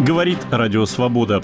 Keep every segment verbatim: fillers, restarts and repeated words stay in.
Говорит Радио Свобода.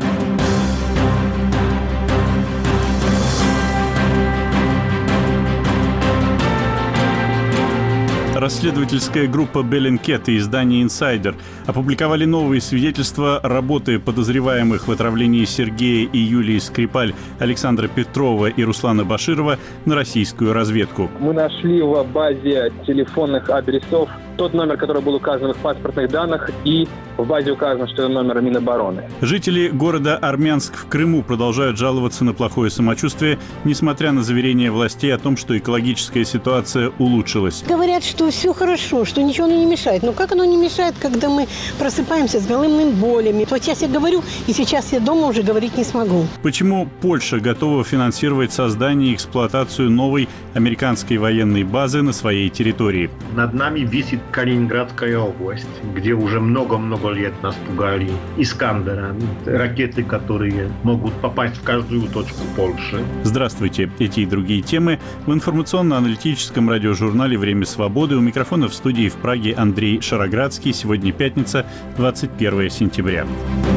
Расследовательская группа Bellingcat и издание «Инсайдер» опубликовали новые свидетельства работы подозреваемых в отравлении Сергея и Юлии Скрипаль, Александра Петрова и Руслана Баширова на российскую разведку. Мы нашли в базе телефонных адресов тот номер, который был указан в их паспортных данных, и в базе указано, что это номер Минобороны. Жители города Армянск в Крыму продолжают жаловаться на плохое самочувствие, несмотря на заверения властей о том, что экологическая ситуация улучшилась. Говорят, что все хорошо, что ничего не мешает. Но как оно не мешает, когда мы просыпаемся с головными болями? Вот сейчас я говорю, и сейчас я дома уже говорить не смогу. Почему Польша готова финансировать создание и эксплуатацию новой американской военной базы на своей территории? Над нами висит Калининградская область, где уже много-много лет нас пугали «Искандерами», ракеты, которые могут попасть в каждую точку Польши. Здравствуйте. Эти и другие темы в информационно-аналитическом радиожурнале «Время свободы». У микрофона в студии в Праге Андрей Шароградский. Сегодня пятница, двадцать первое сентября.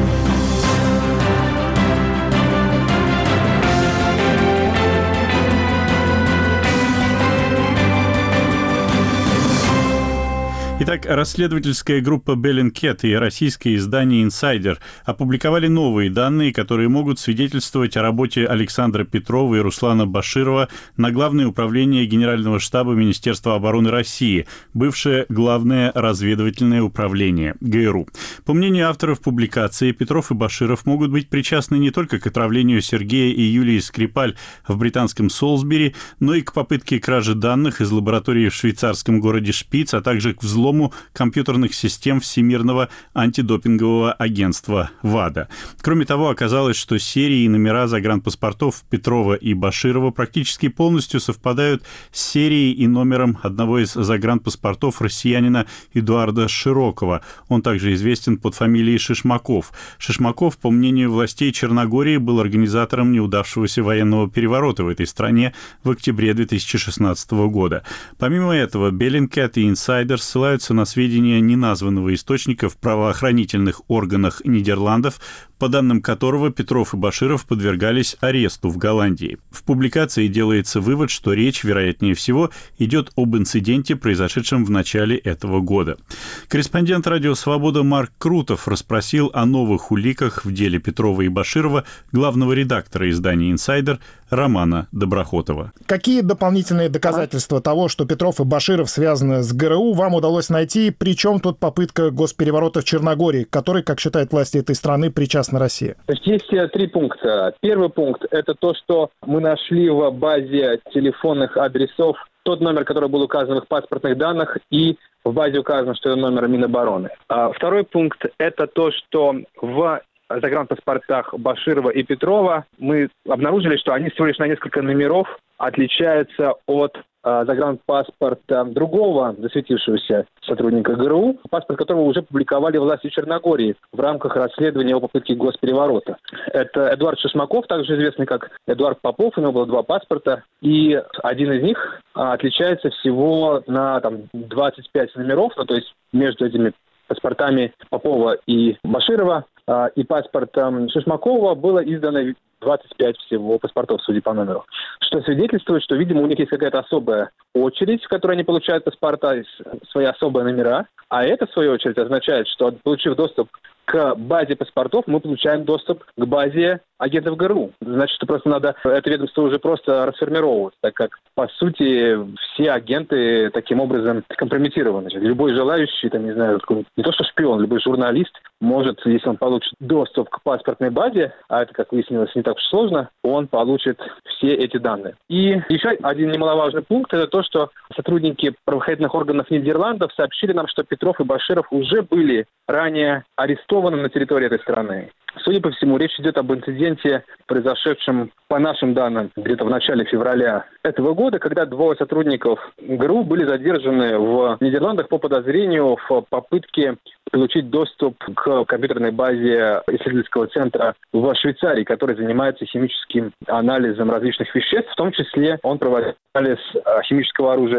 Итак, расследовательская группа Bellingcat и российское издание «Инсайдер» опубликовали новые данные, которые могут свидетельствовать о работе Александра Петрова и Руслана Баширова на Главное управление Генерального штаба Министерства обороны России, бывшее Главное разведывательное управление ГРУ. По мнению авторов публикации, Петров и Баширов могут быть причастны не только к отравлению Сергея и Юлии Скрипаль в британском Солсбери, но и к попытке кражи данных из лаборатории в швейцарском городе Шпиц, а также к взлому компьютерных систем Всемирного антидопингового агентства ВАДА. Кроме того, оказалось, что серии и номера загранпаспортов Петрова и Баширова практически полностью совпадают с серией и номером одного из загранпаспортов россиянина Эдуарда Широкова. Он также известен под фамилией Шишмаков. Шишмаков, по мнению властей Черногории, был организатором неудавшегося военного переворота в этой стране в октябре две тысячи шестнадцатого года. Помимо этого, Bellingcat и Insider ссылаются на сведения неназванного источника в правоохранительных органах Нидерландов, по данным которого Петров и Баширов подвергались аресту в Голландии. В публикации делается вывод, что речь, вероятнее всего, идет об инциденте, произошедшем в начале этого года. Корреспондент «Радио Свобода» Марк Крутов расспросил о новых уликах в деле Петрова и Баширова главного редактора издания «Инсайдер» Романа Доброхотова. Какие дополнительные доказательства того, что Петров и Баширов связаны с ГРУ, вам удалось найти? Причем тут попытка госпереворота в Черногории, к которой, как считают власти этой страны, причастна Россия? То есть есть три пункта. Первый пункт – это то, что мы нашли в базе телефонных адресов тот номер, который был указан в их паспортных данных, и в базе указано, что это номер Минобороны. А второй пункт – это то, что в загранпаспортах Баширова и Петрова мы обнаружили, что они всего лишь на несколько номеров отличаются от э, загранпаспорта другого засветившегося сотрудника ГРУ, паспорт которого уже публиковали власти Черногории в рамках расследования о попытке госпереворота. Это Эдуард Шишмаков, также известный как Эдуард Попов, у него было два паспорта, и один из них э, отличается всего на там, двадцать пять номеров, ну, то есть между этими паспортами Попова и Баширова и паспортом Шишмакова было издано двадцать пять всего паспортов, судя по номеру. Что свидетельствует, что, видимо, у них есть какая-то особая очередь, в которой они получают паспорта, свои особые номера. А это, в свою очередь, означает, что, получив доступ к базе паспортов, мы получаем доступ к базе агентов ГРУ. Значит, что просто надо это ведомство уже просто расформировать, так как, по сути, все агенты таким образом компрометированы. Значит, любой желающий, там, не знаю, не то что шпион, любой журналист может, если он получит доступ к паспортной базе, а это, как выяснилось, не так уж сложно, он получит все эти данные. И еще один немаловажный пункт – это то, что сотрудники правоохранительных органов Нидерландов сообщили нам, что Петров и Баширов уже были ранее арестованы на территории этой страны. Судя по всему, речь идет об инциденте, произошедшем, по нашим данным, где-то в начале февраля этого года, когда двое сотрудников ГРУ были задержаны в Нидерландах по подозрению в попытке получить доступ к компьютерной базе исследовательского центра в Швейцарии, который занимается химическим анализом различных веществ, в том числе он проводил анализ химического оружия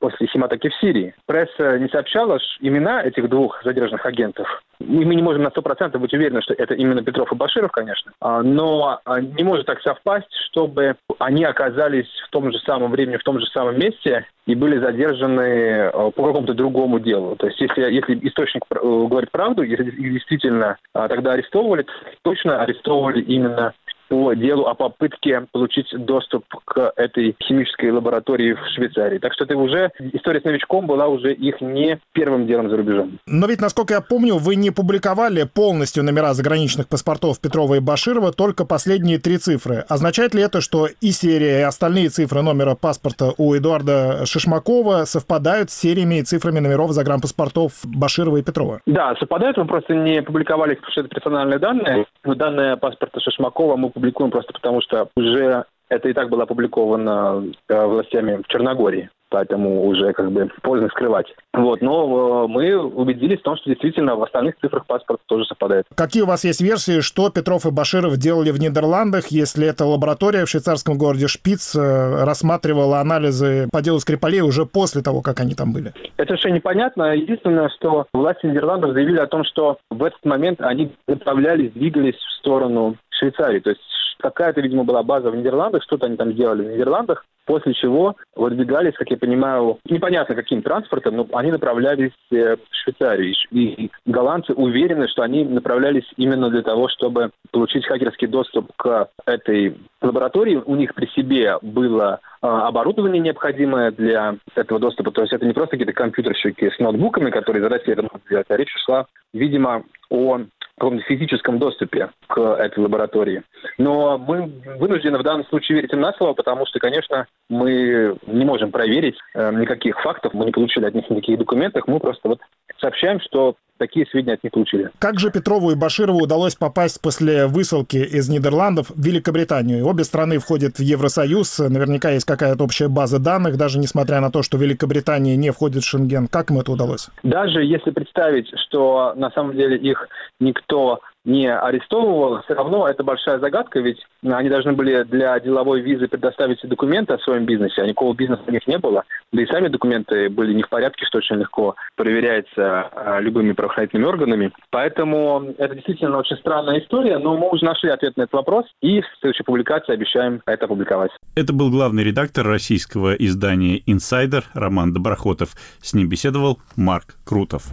после семи атаки в Сирии. Пресса не сообщала имена этих двух задержанных агентов. И мы не можем на сто процентов быть уверены, что это именно Петров и Баширов, конечно. Но не может так совпасть, чтобы они оказались в том же самом времени, в том же самом месте и были задержаны по какому-то другому делу. То есть если, если источник говорит правду, если их действительно тогда арестовывали, точно арестовывали именно по делу о попытке получить доступ к этой химической лаборатории в Швейцарии. Так что это уже история с новичком была уже их не первым делом за рубежом. Но ведь, насколько я помню, вы не публиковали полностью номера заграничных паспортов Петрова и Баширова, только последние три цифры. Означает ли это, что и серия, и остальные цифры номера паспорта у Эдуарда Шишмакова совпадают с сериями и цифрами номеров загранпаспортов Баширова и Петрова? Да, совпадают. Мы просто не публиковали их, потому что это персональные данные. Но данные паспорта Шишмакова мы публикуем просто потому, что уже это и так было опубликовано властями в Черногории. Поэтому уже как бы поздно скрывать. Вот, но э, мы убедились в том, что действительно в остальных цифрах паспорт тоже совпадает. Какие у вас есть версии, что Петров и Баширов делали в Нидерландах, если эта лаборатория в швейцарском городе Шпиц э, рассматривала анализы по делу Скрипалей уже после того, как они там были? Это совершенно непонятно. Единственное, что власти Нидерландов заявили о том, что в этот момент они направлялись, двигались в сторону Швейцарии. То есть какая-то, видимо, была база в Нидерландах, что-то они там делали в Нидерландах, после чего выдвигались, как я понимаю, непонятно каким транспортом, но они направлялись в Швейцарию. И голландцы уверены, что они направлялись именно для того, чтобы получить хакерский доступ к этой лаборатории. У них при себе было оборудование необходимое для этого доступа. То есть это не просто какие-то компьютерщики с ноутбуками, которые задачи это могут сделать, а речь шла, видимо, о каком-то физическом доступе к этой лаборатории. Но мы вынуждены в данном случае верить им на слово, потому что, конечно, мы не можем проверить э, никаких фактов, мы не получили от них никаких документов, мы просто вот сообщаем, что такие сведения от них получили. Как же Петрову и Баширову удалось попасть после высылки из Нидерландов в Великобританию? Обе страны входят в Евросоюз, наверняка есть какая-то общая база данных, даже несмотря на то, что Великобритания не входит в Шенген. Как им это удалось? Даже если представить, что на самом деле их никто не арестовывал, все равно это большая загадка, ведь они должны были для деловой визы предоставить документы о своем бизнесе, а никакого бизнеса у них не было, да и сами документы были не в порядке, что очень легко проверяется любыми правоохранительными органами. Поэтому это действительно очень странная история, но мы уже нашли ответ на этот вопрос и в следующей публикации обещаем это опубликовать. Это был главный редактор российского издания «Инсайдер» Роман Доброхотов. С ним беседовал Марк Крутов.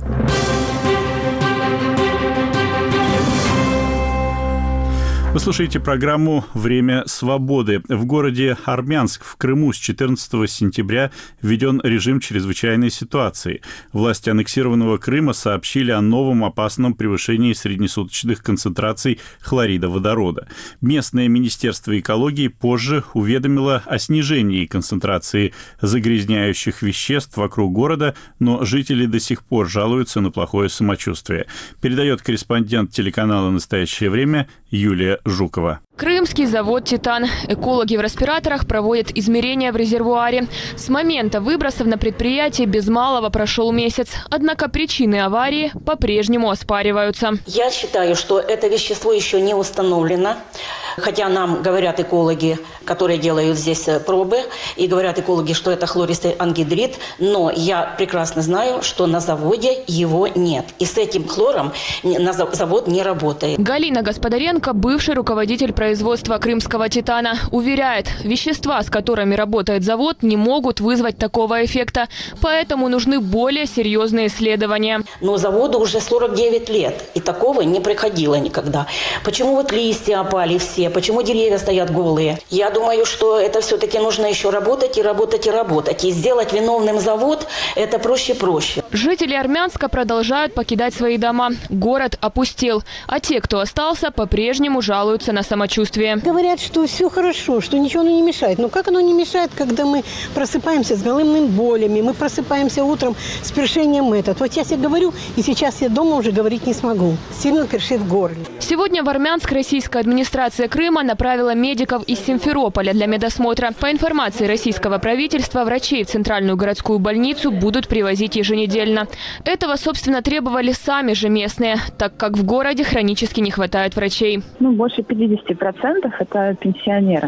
Вы слушаете программу «Время свободы». В городе Армянск в Крыму с четырнадцатого сентября введен режим чрезвычайной ситуации. Власти аннексированного Крыма сообщили о новом опасном превышении среднесуточных концентраций хлорида водорода. Местное министерство экологии позже уведомило о снижении концентрации загрязняющих веществ вокруг города, но жители до сих пор жалуются на плохое самочувствие. Передает корреспондент телеканала «Настоящее время» Юлия Жукова. Крымский завод «Титан». Экологи в респираторах проводят измерения в резервуаре. С момента выбросов на предприятии без малого прошел месяц. Однако причины аварии по-прежнему оспариваются. Я считаю, что это вещество еще не установлено. Хотя нам говорят экологи, которые делают здесь пробы, и говорят экологи, что это хлористый ангидрид. Но я прекрасно знаю, что на заводе его нет. И с этим хлором завод не работает. Галина Господаренко, бывший руководитель производства производства крымского «Титана», уверяет, вещества, с которыми работает завод, не могут вызвать такого эффекта, поэтому нужны более серьезные исследования. Но заводу уже сорок девять лет, и такого не приходило никогда. Почему вот листья опали все, почему деревья стоят голые? Я думаю, что это все-таки нужно еще работать и работать и работать. И сделать виновным завод – это проще-проще. Жители Армянска продолжают покидать свои дома. Город опустел, а те, кто остался, по-прежнему жалуются на самочувствие. Говорят, что все хорошо, что ничего не мешает. Но как оно не мешает, когда мы просыпаемся с головными болями, мы просыпаемся утром с першением этот. Вот я себе говорю, и сейчас я дома уже говорить не смогу. Сильно першит в горле. Сегодня в Армянск российская администрация Крыма направила медиков из Симферополя для медосмотра. По информации российского правительства, врачей в Центральную городскую больницу будут привозить еженедельно. Этого, собственно, требовали сами же местные, так как в городе хронически не хватает врачей. Ну, больше пятьдесят процентов это пенсионеры.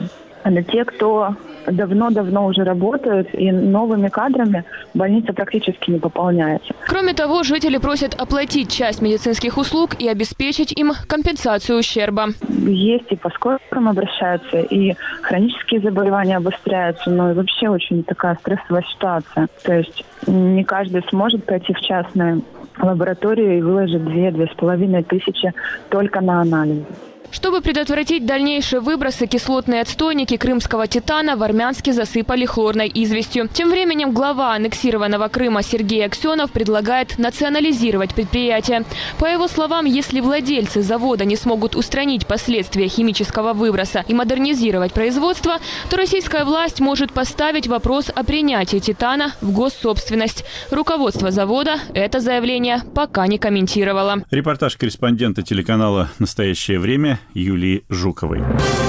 Это те, кто давно-давно уже работают, и новыми кадрами больница практически не пополняется. Кроме того, жители просят оплатить часть медицинских услуг и обеспечить им компенсацию ущерба. Есть и по скорым обращаются, и хронические заболевания обостряются, но и вообще очень такая стрессовая ситуация. То есть не каждый сможет пойти в частную лабораторию и выложить две-две с половиной тысячи только на анализ. Чтобы предотвратить дальнейшие выбросы, кислотные отстойники крымского титана в Армянске засыпали хлорной известью. Тем временем глава аннексированного Крыма Сергей Аксенов предлагает национализировать предприятие. По его словам, если владельцы завода не смогут устранить последствия химического выброса и модернизировать производство, то российская власть может поставить вопрос о принятии титана в госсобственность. Руководство завода это заявление пока не комментировало. Репортаж корреспондента телеканала «Настоящее время» Юлии Жуковой.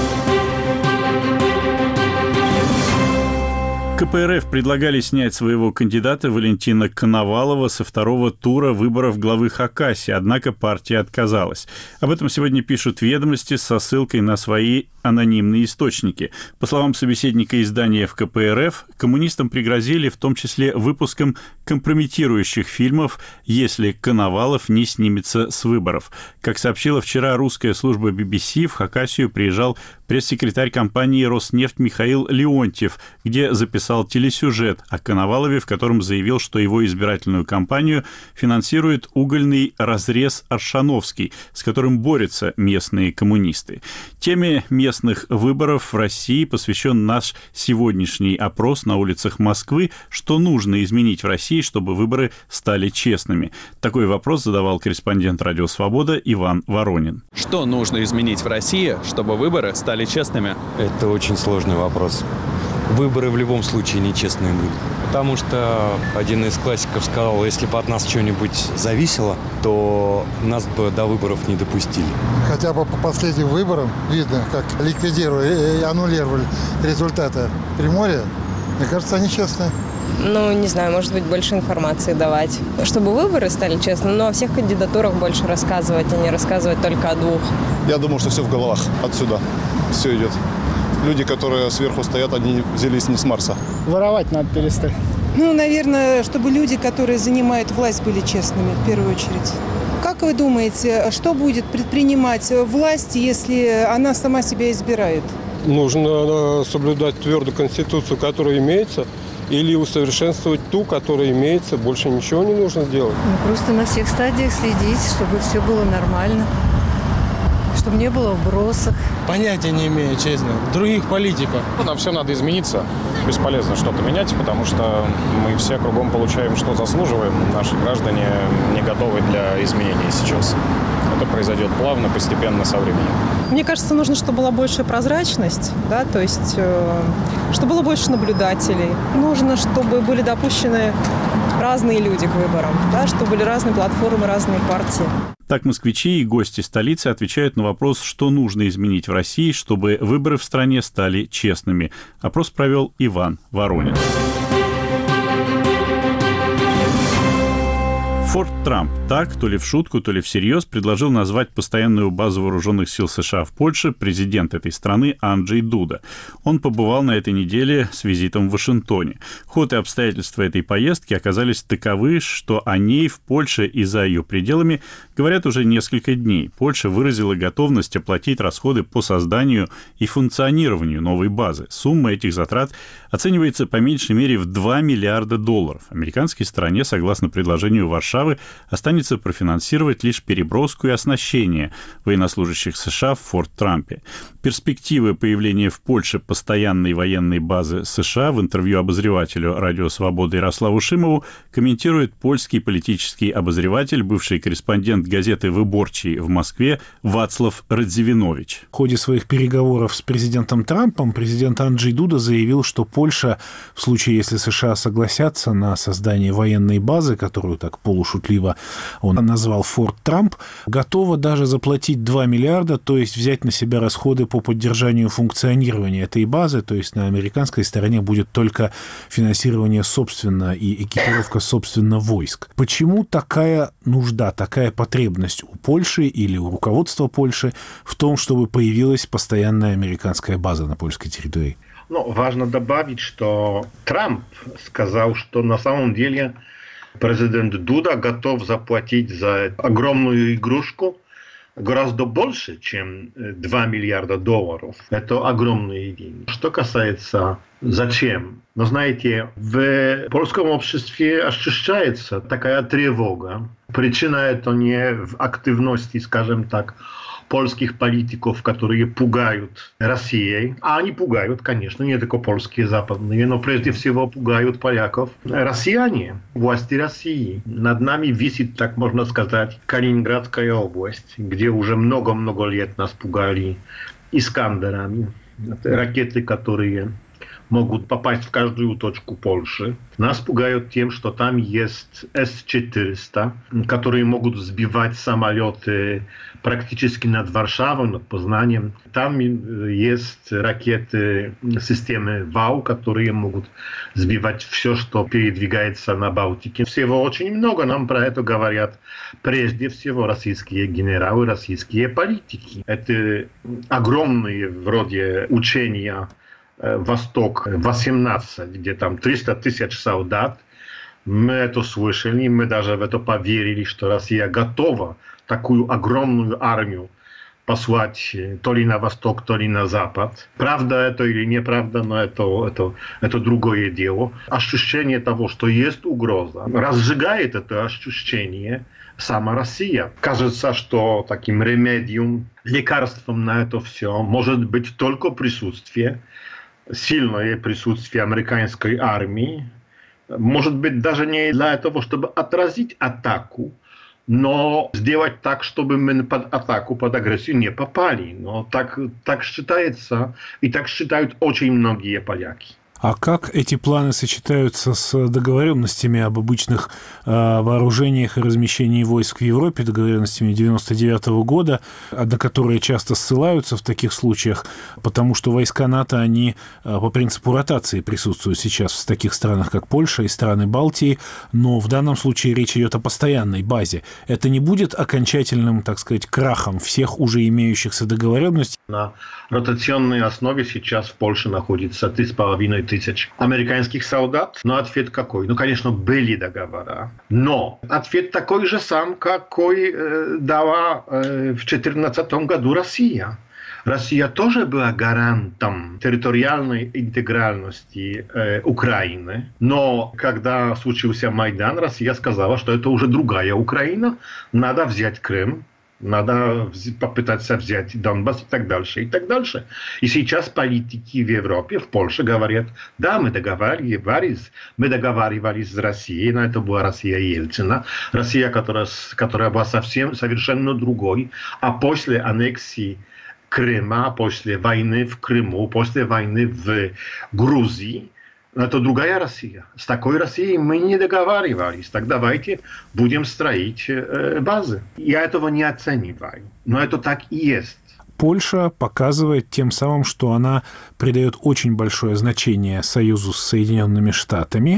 ка пэ эр эф предлагали снять своего кандидата Валентина Коновалова со второго тура выборов главы Хакасии, однако партия отказалась. Об этом сегодня пишут «Ведомости» со ссылкой на свои анонимные источники. По словам собеседника издания эф ка пэ эр эф, коммунистам пригрозили в том числе выпуском компрометирующих фильмов, если Коновалов не снимется с выборов. Как сообщила вчера русская служба би би си, в Хакасию приезжал пресс-секретарь компании «Роснефть» Михаил Леонтьев, где записал телесюжет о Коновалове, в котором заявил, что его избирательную кампанию финансирует угольный разрез Аршановский, с которым борются местные коммунисты. Теме местных выборов в России посвящен наш сегодняшний опрос на улицах Москвы, что нужно изменить в России, чтобы выборы стали честными. Такой вопрос задавал корреспондент «Радио Свобода» Иван Воронин. Что нужно изменить в России, чтобы выборы стали честными? Это очень сложный вопрос. Выборы в любом случае нечестные будут. Потому что один из классиков сказал, если бы от нас что-нибудь зависело, то нас бы до выборов не допустили. Хотя бы по последним выборам видно, как ликвидировали и аннулировали результаты Приморья. Мне кажется, они честные. Ну, не знаю, может быть, больше информации давать. Чтобы выборы стали честными, но о всех кандидатурах больше рассказывать, а не рассказывать только о двух. Я думаю, что все в головах. Отсюда все идет. Люди, которые сверху стоят, они взялись не с Марса. Воровать надо перестать. Ну, наверное, чтобы люди, которые занимают власть, были честными в первую очередь. Как вы думаете, что будет предпринимать власть, если она сама себя избирает? Нужно соблюдать твердую конституцию, которая имеется, или усовершенствовать ту, которая имеется. Больше ничего не нужно делать. Ну, просто на всех стадиях следить, чтобы все было нормально. Чтобы не было вбросов. Понятия не имею, честно. Других политиков. Нам все надо измениться. Бесполезно что-то менять, потому что мы все кругом получаем, что заслуживаем. Наши граждане не готовы для изменений сейчас. Это произойдет плавно, постепенно, со временем. Мне кажется, нужно, чтобы была большая прозрачность, да, то есть, э, чтобы было больше наблюдателей. Нужно, чтобы были допущены разные люди к выборам, да, чтобы были разные платформы, разные партии. Так москвичи и гости столицы отвечают на вопрос, что нужно изменить в России, чтобы выборы в стране стали честными. Опрос провел Иван Воронин. Форт Трамп так, то ли в шутку, то ли всерьез, предложил назвать постоянную базу вооруженных сил США в Польше президент этой страны Анджей Дуда. Он побывал на этой неделе с визитом в Вашингтоне. Ход и обстоятельства этой поездки оказались таковы, что о ней в Польше и за ее пределами говорят уже несколько дней. Польша выразила готовность оплатить расходы по созданию и функционированию новой базы. Сумма этих затрат оценивается по меньшей мере в два миллиарда долларов. Американской стороне, согласно предложению Варшавы, останется профинансировать лишь переброску и оснащение военнослужащих США в Форт Трампе. Перспективы появления в Польше постоянной военной базы США в интервью обозревателю «Радио Свобода» Ярославу Шимову комментирует польский политический обозреватель, бывший корреспондент газеты «Выборчий» в Москве Вацлав Радзивинович. В ходе своих переговоров с президентом Трампом президент Анджей Дуда заявил, что Польша, в случае, если США согласятся на создание военной базы, которую так полушутку шутливо он назвал «Форт Трамп», готова даже заплатить два миллиарда, то есть взять на себя расходы по поддержанию функционирования этой базы, то есть на американской стороне будет только финансирование собственно и экипировка собственно войск. Почему такая нужда, такая потребность у Польши или у руководства Польши в том, чтобы появилась постоянная американская база на польской территории? Ну, важно добавить, что Трамп сказал, что на самом деле президент Дуда готов заплатить за огромную игрушку гораздо больше, чем два миллиарда долларов. Это огромные деньги. Что касается зачем? Но знаете, в польском обществе ощущается такая тревога. Причина это не в активности, скажем так, польских политиков, которые пугают Россией. А они пугают, конечно, не только польские, западные, но прежде всего пугают поляков. Россияне, власти России. Над нами висит, так можно сказать, Калининградская область, где уже много-много лет нас пугали искандерами. Ракеты, которые могут попасть в каждую точку Польши. Нас пугают тем, что там есть эс четыреста, которые могут сбивать самолеты практически над Варшавой, над Познанием. Там есть ракеты системы ВАУ, которые могут сбивать все, что передвигается на Балтике. Всего очень много нам про это говорят. Прежде всего российские генералы, российские политики. Это огромные вроде учения Восток восемнадцать, где там триста тысяч солдат. Мы это слышали, мы даже в это поверили, что Россия готова такую огромную армию послать то ли на восток, то ли на запад. Правда это или неправда, но это, это, это другое дело. Ощущение того, что есть угроза, разжигает это ощущение сама Россия. Кажется, что таким ремедиум, лекарством на это все может быть только присутствие, сильное присутствие американской армии. Может быть, даже не для того, чтобы отразить атаку, но сделать так, чтобы мы под атаку, под агрессию не попали. Но так, так считается, и так считают очень многие поляки. А как эти планы сочетаются с договоренностями об обычных э, вооружениях и размещении войск в Европе, договоренностями девяносто девятого года, на которые часто ссылаются в таких случаях, потому что войска НАТО, они э, по принципу ротации присутствуют сейчас в таких странах, как Польша и страны Балтии, но в данном случае речь идет о постоянной базе. Это не будет окончательным, так сказать, крахом всех уже имеющихся договоренностей? На ротационной основе сейчас в Польше находится три с половиной тысяч американских солдат. Но ответ какой? Ну, конечно, были договора. Но ответ такой же сам, какой э, дала э, в две тысячи четырнадцатом году Россия. Россия тоже была гарантом территориальной интегральности э, Украины. Но когда случился Майдан, Россия сказала, что это уже другая Украина. Надо взять Крым. Надо попытаться взять Донбасс и так дальше, и так дальше. И сейчас политики в Европе, в Польше говорят, да, мы договаривались, мы договаривались с Россией, но это была Россия Ельцина, Россия, которая, которая была совсем, совершенно другой. А после аннексии Крыма, после войны в Крыму, после войны в Грузии, это другая Россия. С такой Россией мы не договаривались. Так давайте будем строить э, базы. Я этого не оцениваю. Но это так и есть. Польша показывает тем самым, что она придает очень большое значение союзу с Соединенными Штатами,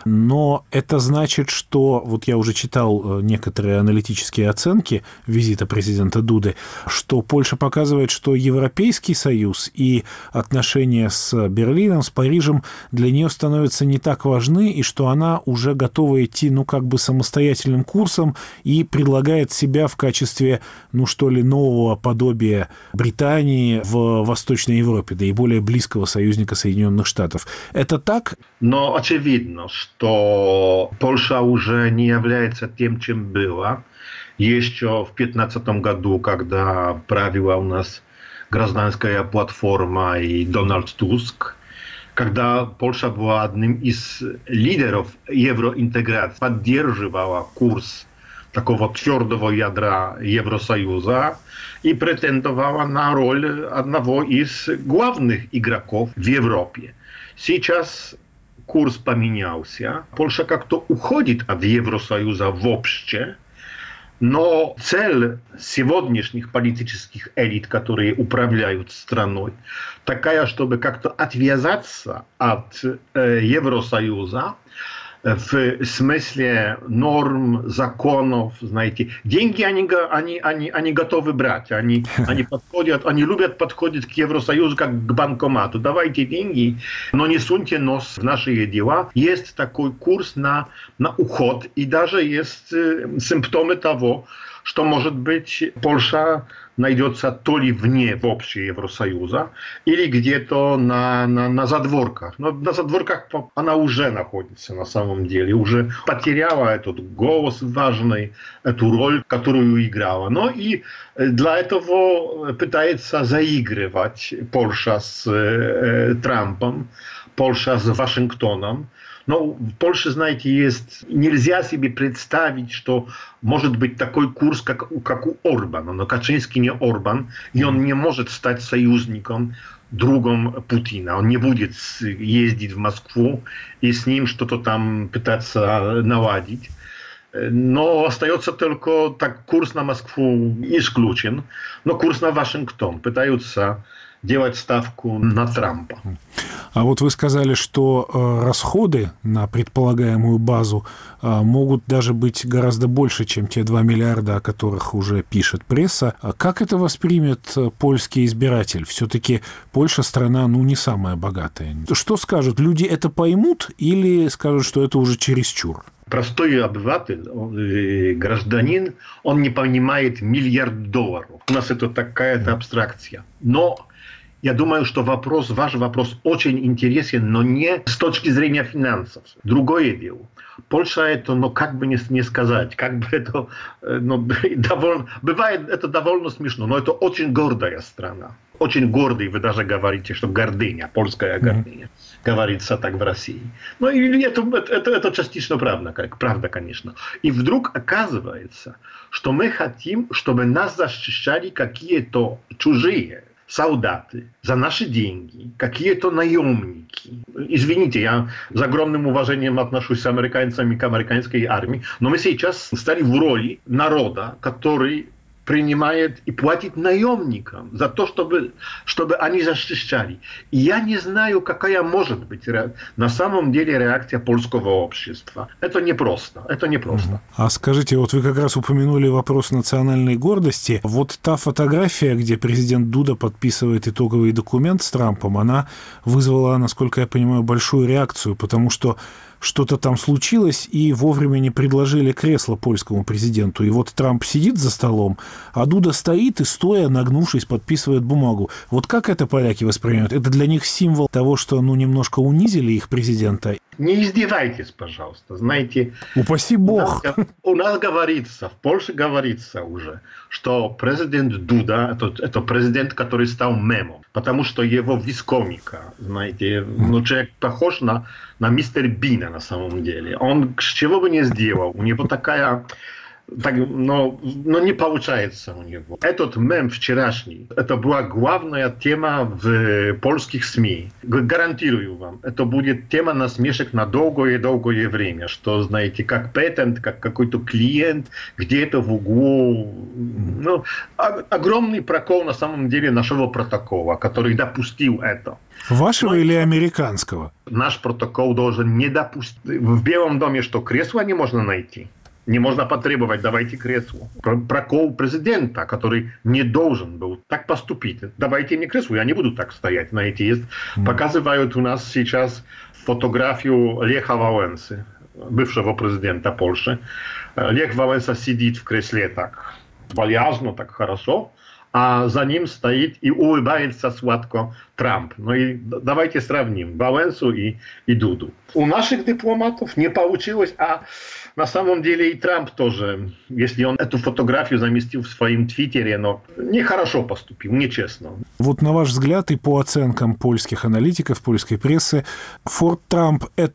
но это значит, что, вот я уже читал некоторые аналитические оценки визита президента Дуды, что Польша показывает, что Европейский Союз и отношения с Берлином, с Парижем для нее становятся не так важны, и что она уже готова идти, ну, как бы самостоятельным курсом и предлагает себя в качестве, ну, что ли, нового подобия Британии в Восточной Европе, да и более близкого союзника Соединенных Штатов. Это так? Но очевидно, что Польша уже не является тем, чем была. Еще в две тысячи пятнадцатом году, когда правила у нас гражданская платформа и Дональд Туск, когда Польша была одним из лидеров евроинтеграции, поддерживала курс такого твердого ядра Евросоюза и претендовала на роль одного из главных игроков в Европе. Сейчас курс поменялся. Польша как-то уходит от Евросоюза вообще. Но цель сегодняшних политических элит, которые управляют страной, такая, чтобы как-то отвязаться от э, Евросоюза в смысле норм, законов, знаете. Деньги они, они, они, они готовы брать, они, они, подходят, они любят подходить к Евросоюзу как к банкомату. Давайте деньги, но не суньте нос в наши дела. Есть такой курс на, на уход, и даже есть симптомы того, что, может быть, Польша найдется то ли вне вообще Евросоюза, или где-то на, на, на задворках. Но на задворках она уже находится на самом деле, уже потеряла этот голос важный, эту роль, которую играла. Но и для этого пытается заигрывать Польша с э, Трампом, Польша с Вашингтоном. Но в Польше, знаете, есть... Нельзя себе представить, что может быть такой курс, как, как у Орбана. Но Качинский не Орбан, и он не может стать союзником, другом Путина. Он не будет ездить в Москву и с ним что-то там пытаться наладить. Но остается только так, курс на Москву исключен, но курс на Вашингтон. Пытаются делать ставку на Трампа. А вот вы сказали, что э, расходы на предполагаемую базу э, могут даже быть гораздо больше, чем те два миллиарда, о которых уже пишет пресса. А как это воспримет польский избиратель? Все-таки Польша страна, ну, не самая богатая. Что скажут? Люди это поймут или скажут, что это уже чересчур? Простой обыватель, он, гражданин, он не понимает миллиард долларов. У нас это такая-то абстракция. Но я думаю, что вопрос, ваш вопрос очень интересен, но не с точки зрения финансов. Другое дело. Польша это, ну как бы не, не сказать, как бы это, ну, довольно, бывает это довольно смешно, но это очень гордая страна. Очень гордый, вы даже говорите, что гордыня, польская гордыня. Mm-hmm. Говорится так в России. Ну, и это, это, это частично правда, как, правда, конечно. И вдруг оказывается, что мы хотим, чтобы нас защищали какие-то чужие солдаты за наши деньги, какие-то наемники. Извините, я с огромным уважением отношусь к американцам и к американской армии, но мы сейчас стали в роли народа, который принимает и платит наемникам за то, чтобы, чтобы они защищали. И я не знаю, какая может быть на самом деле реакция польского общества. Это непросто. Это непросто. А скажите, вот вы как раз упомянули вопрос национальной гордости. Вот та фотография, где президент Дуда подписывает итоговый документ с Трампом, она вызвала, насколько я понимаю, большую реакцию, потому что что-то там случилось, и вовремя не предложили кресло польскому президенту. И вот Трамп сидит за столом, а Дуда стоит и, стоя, нагнувшись, подписывает бумагу. Вот как это поляки воспринимают? Это для них символ того, что, ну, немножко унизили их президента? Не издевайтесь, пожалуйста. Знаете, упаси бог. У нас, у нас говорится, в Польше говорится уже, что президент Дуда это, это президент, который стал мемом, потому что его вискомика, знаете, ну, человек похож на, на мистер Бина на самом деле. Он чего бы не сделал, у него такая... Так, но, но не получается у него. Этот мем вчерашний, это была главная тема в польских СМИ. Гарантирую вам, это будет тема насмешек на долгое-долгое время. Что, знаете, как патент, как какой-то клиент, где-то в углу. Ну, огромный прокол на самом деле нашего протокола, который допустил это. Вашего но, или американского? Наш протокол должен не допустить. В Белом доме что, кресло не можно найти? Не можно потребовать, давайте кресло. Прокол президента, который не должен был так поступить. Давайте мне кресло, я не буду так стоять. Знаете, есть, mm. показывают у нас сейчас фотографию Леха Валенсы, бывшего президента Польши. Лех Валенса сидит в кресле так вальяжно, так хорошо, а за ним стоит и улыбается сладко Трамп. Ну и давайте сравним Валенсу и, и Дуду. У наших дипломатов не получилось, а на самом деле и Трамп тоже, если он эту фотографию заместил в своем твиттере, но нехорошо поступил, нечестно. Вот на ваш взгляд и по оценкам польских аналитиков, польской прессы, Форд Трамп – это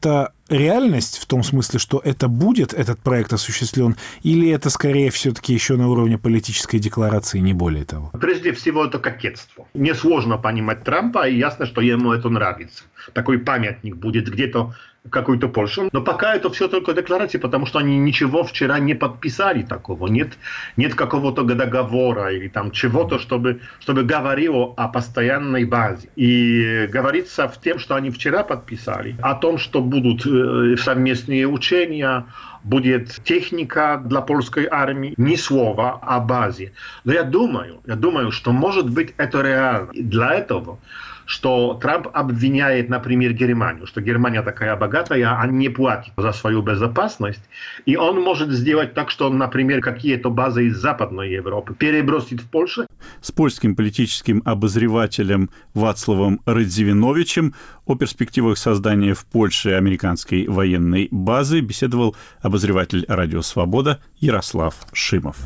реальность в том смысле, что это будет, этот проект осуществлен, или это скорее все-таки еще на уровне политической декларации, не более того? Прежде всего, это кокетство. Несложно понимать Трампа, и ясно, что ему это нравится. Такой памятник будет где-то в какой-то Польше. Но пока это все только декларации, потому что они ничего вчера не подписали такого. Нет, нет какого-то договора или там чего-то, чтобы, чтобы говорило о постоянной базе. И говорится в том, что они вчера подписали, о том, что будут э, совместные учения, будет техника для польской армии, ни слова о базе. Но я думаю, я думаю, что может быть это реально. И для этого, что Трамп обвиняет, например, Германию, что Германия такая богатая, а не платит за свою безопасность. И он может сделать так, что он, например, какие-то базы из Западной Европы перебросит в Польшу. С польским политическим обозревателем Вацлавом Рыдзивиновичем о перспективах создания в Польше американской военной базы беседовал обозреватель «Радио Свобода» Ярослав Шимов.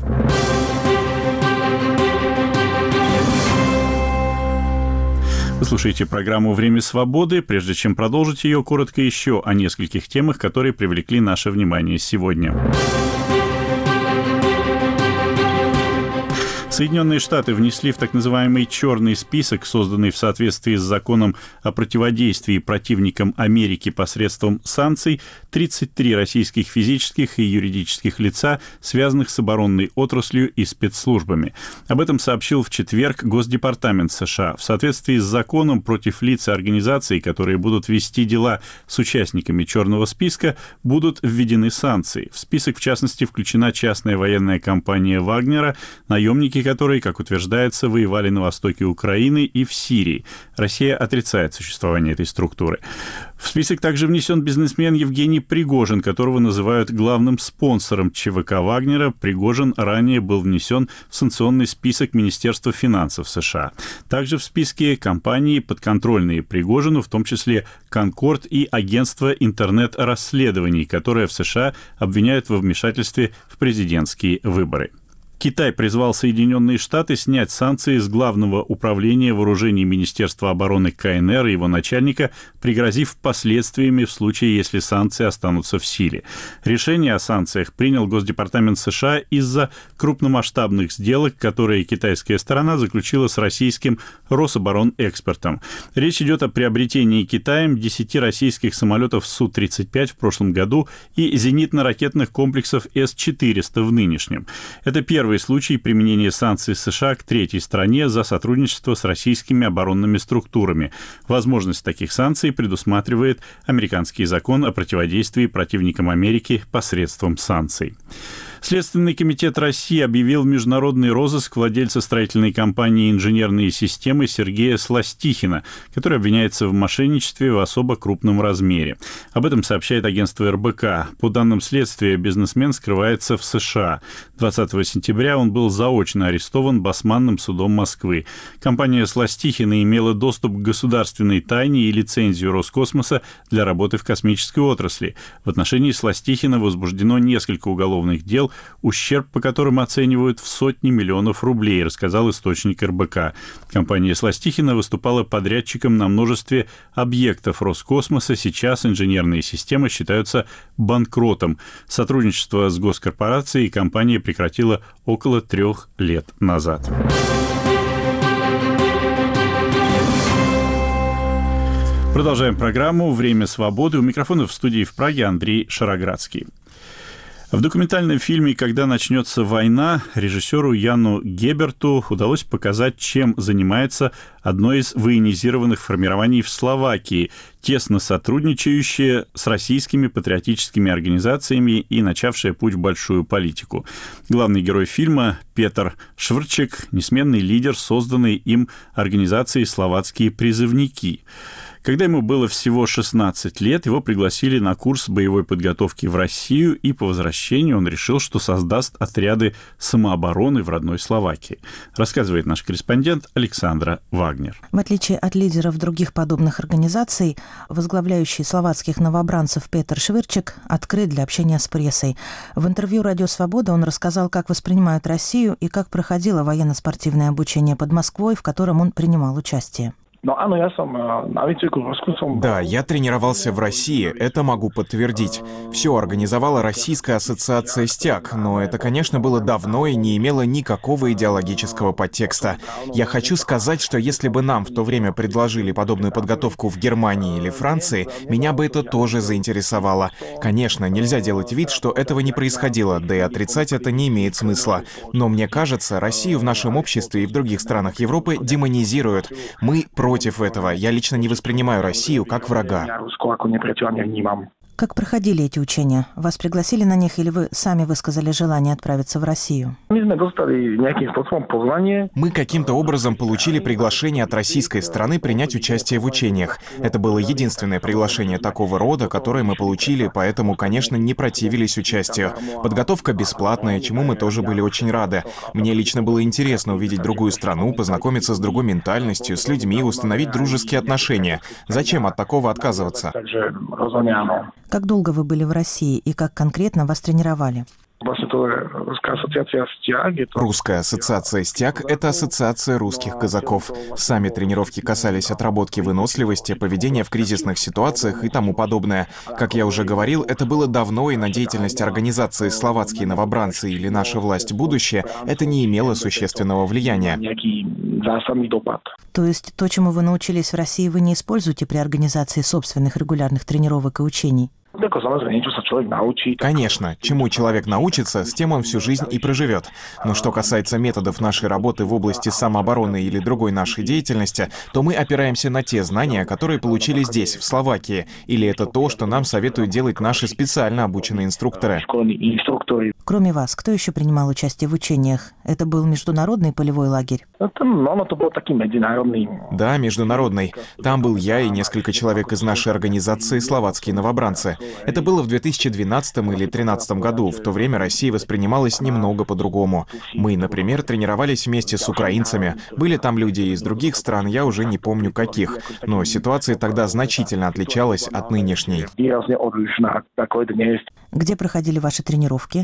Вы слушаете программу «Время свободы». Прежде чем продолжить ее, коротко еще о нескольких темах, которые привлекли наше внимание сегодня. Соединенные Штаты внесли в так называемый «черный список», созданный в соответствии с законом о противодействии противникам Америки посредством санкций, тридцать три российских физических и юридических лица, связанных с оборонной отраслью и спецслужбами. Об этом сообщил в четверг Госдепартамент США. В соответствии с законом против лиц и организаций, которые будут вести дела с участниками «черного списка», будут введены санкции. В список, в частности, включена частная военная компания «Вагнера», наемники, которые, как утверждается, воевали на востоке Украины и в Сирии. Россия отрицает существование этой структуры. В список также внесен бизнесмен Евгений Пригожин, которого называют главным спонсором ЧВК «Вагнера». Пригожин ранее был внесен в санкционный список Министерства финансов США. Также в списке компании, подконтрольные Пригожину, в том числе «Конкорд» и агентство интернет-расследований, которое в США обвиняют во вмешательстве в президентские выборы. Китай призвал Соединенные Штаты снять санкции с Главного управления вооружений Министерства обороны КНР и его начальника, пригрозив последствиями в случае, если санкции останутся в силе. Решение о санкциях принял Госдепартамент США из-за крупномасштабных сделок, которые китайская сторона заключила с российским Рособоронэкспортом. Речь идет о приобретении Китаем десяти российских самолетов Су тридцать пять в прошлом году и зенитно-ракетных комплексов С четыреста в нынешнем. Это первый случай применения санкций США к третьей стране за сотрудничество с российскими оборонными структурами. Возможность таких санкций предусматривает американский закон о противодействии противникам Америки посредством санкций. Следственный комитет России объявил в международный розыск владельца строительной компании «Инженерные системы» Сергея Сластихина, который обвиняется в мошенничестве в особо крупном размере. Об этом сообщает агентство эр бэ ка. По данным следствия, бизнесмен скрывается в США. двадцатого сентября он был заочно арестован Басманным судом Москвы. Компания Сластихина имела доступ к государственной тайне и лицензию Роскосмоса для работы в космической отрасли. В отношении Сластихина возбуждено несколько уголовных дел, ущерб по которым оценивают в сотни миллионов рублей, рассказал источник эр бэ ка. Компания Сластихина выступала подрядчиком на множестве объектов Роскосмоса. Сейчас инженерные системы считаются банкротом. Сотрудничество с госкорпорацией компания прекратила около трех лет назад. Продолжаем программу «Время свободы». У микрофона в студии в Праге Андрей Шароградский. В документальном фильме «Когда начнется война» режиссеру Яну Геберту удалось показать, чем занимается одно из военизированных формирований в Словакии, тесно сотрудничающее с российскими патриотическими организациями и начавшее путь в большую политику. Главный герой фильма Петр Шврчек, несменный лидер созданной им организации «Словацкие призывники». Когда ему было всего шестнадцать лет, его пригласили на курс боевой подготовки в Россию, и по возвращению он решил, что создаст отряды самообороны в родной Словакии. Рассказывает наш корреспондент Александра Вагнер. В отличие от лидеров других подобных организаций, возглавляющий словацких новобранцев Петр Шврчек открыт для общения с прессой. В интервью «Радио Свобода» он рассказал, как воспринимают Россию и как проходило военно-спортивное обучение под Москвой, в котором он принимал участие. Да, я тренировался в России, это могу подтвердить. Все организовала Российская ассоциация «Стяг», но это, конечно, было давно и не имело никакого идеологического подтекста. Я хочу сказать, что если бы нам в то время предложили подобную подготовку в Германии или Франции, меня бы это тоже заинтересовало. Конечно, нельзя делать вид, что этого не происходило, да и отрицать это не имеет смысла. Но мне кажется, Россию в нашем обществе и в других странах Европы демонизируют. Мы против этого. Я лично не воспринимаю Россию как врага. Как проходили эти учения? Вас пригласили на них или вы сами высказали желание отправиться в Россию? Мы каким-то образом получили приглашение от российской стороны принять участие в учениях. Это было единственное приглашение такого рода, которое мы получили, поэтому, конечно, не противились участию. Подготовка бесплатная, чему мы тоже были очень рады. Мне лично было интересно увидеть другую страну, познакомиться с другой ментальностью, с людьми, установить дружеские отношения. Зачем от такого отказываться? Как долго вы были в России и как конкретно вас тренировали? Русская ассоциация «Стяг» — это ассоциация русских казаков. Сами тренировки касались отработки выносливости, поведения в кризисных ситуациях и тому подобное. Как я уже говорил, это было давно, и на деятельность организации «Словацкие новобранцы» или «Наша власть. Будущее» это не имело существенного влияния. То есть то, чему вы научились в России, вы не используете при организации собственных регулярных тренировок и учений? Конечно, чему человек научится, с тем он всю жизнь и проживет. Но что касается методов нашей работы в области самообороны или другой нашей деятельности, то мы опираемся на те знания, которые получили здесь, в Словакии, или это то, что нам советуют делать наши специально обученные инструкторы. Кроме вас, кто еще принимал участие в учениях? Это был международный полевой лагерь? Да, международный. Там был я и несколько человек из нашей организации «Словацкие новобранцы». Это было в две тысячи двенадцатом или две тысячи тринадцатом году. В то время Россия воспринималась немного по-другому. Мы, например, тренировались вместе с украинцами. Были там люди из других стран, я уже не помню каких. Но ситуация тогда значительно отличалась от нынешней. Где проходили ваши тренировки?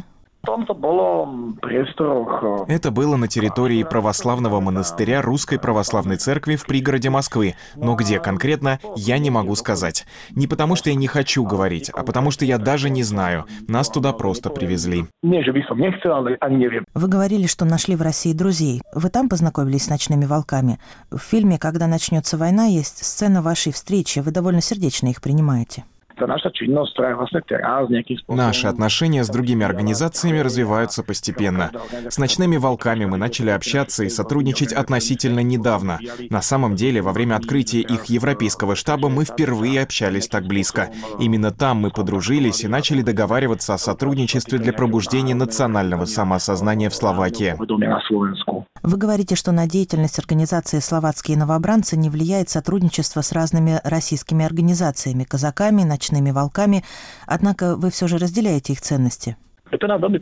Это было на территории православного монастыря Русской Православной Церкви в пригороде Москвы. Но где конкретно, я не могу сказать. Не потому, что я не хочу говорить, а потому, что я даже не знаю. Нас туда просто привезли. Вы говорили, что нашли в России друзей. Вы там познакомились с ночными волками. В фильме «Когда начнется война» есть сцена вашей встречи. Вы довольно сердечно их принимаете. Наши отношения с другими организациями развиваются постепенно. С «Ночными волками» мы начали общаться и сотрудничать относительно недавно. На самом деле, во время открытия их европейского штаба мы впервые общались так близко. Именно там мы подружились и начали договариваться о сотрудничестве для пробуждения национального самоосознания в Словакии. Вы говорите, что на деятельность организации «Словацкие новобранцы» не влияет сотрудничество с разными российскими организациями, казаками, ночными волками, однако вы все же разделяете их ценности. Это